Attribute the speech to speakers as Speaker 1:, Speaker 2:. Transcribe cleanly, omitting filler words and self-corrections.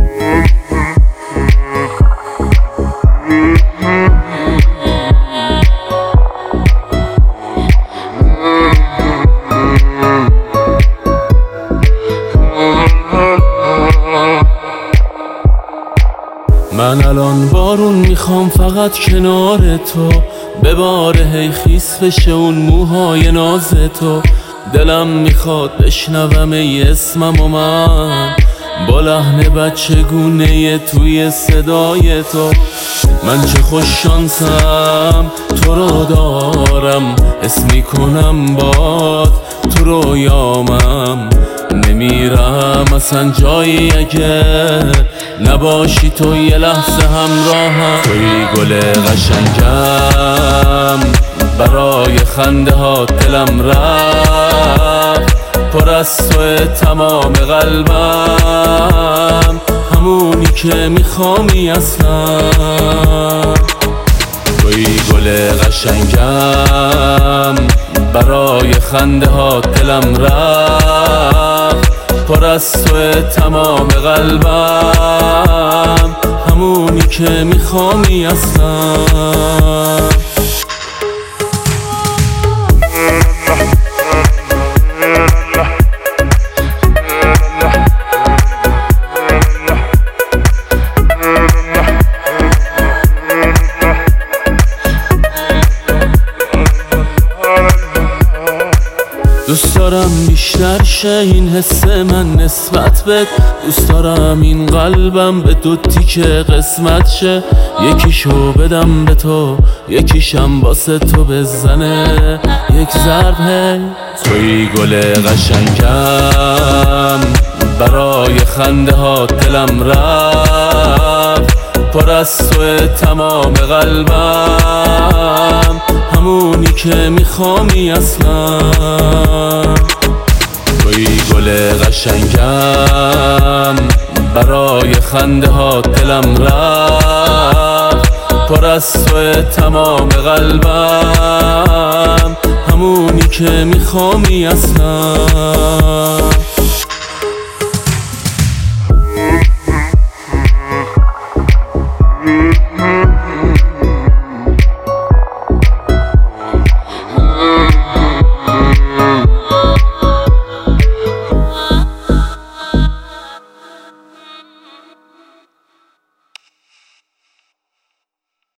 Speaker 1: من الان بارون میخوام فقط کنار تو بباره، هی خیس بشه اون موهای ناز تو. دلم میخواد بشنوم ای اسمم و من با لحن بچگونه توی صدای تو. من چه خوش شانسم تو رو دارم، حس میکنم باد تو رویامم. نمیرم اصلا جایی اگه نباشی تو یه لحظه همراهم. توی گل قشنگم برای خنده ها دلم رفت، پر از توی تمام قلبم، همونی که میخوامی اصلا. توی گل قشنگم برای خنده ها دلم رفت، پر از توی تمام قلبم، همونی که میخوامی اصلا. دوست دارم بیشتر شه این حس من نسبت بهت، دوست دارم این قلبم به دو تیکه قسمت شه. یکیشو بدم به تو، یکیشم واسه تو بزنه یک ضرب. هی توی گل قشنگم برای خنده ها دلم رفت، پر از توی تمام قلبم، همونی که میخوامی اصلا. توی گل قشنگم برای خنده ها دلم رفت، پر از توی تمام قلبم، همونی که میخوامی اصلا.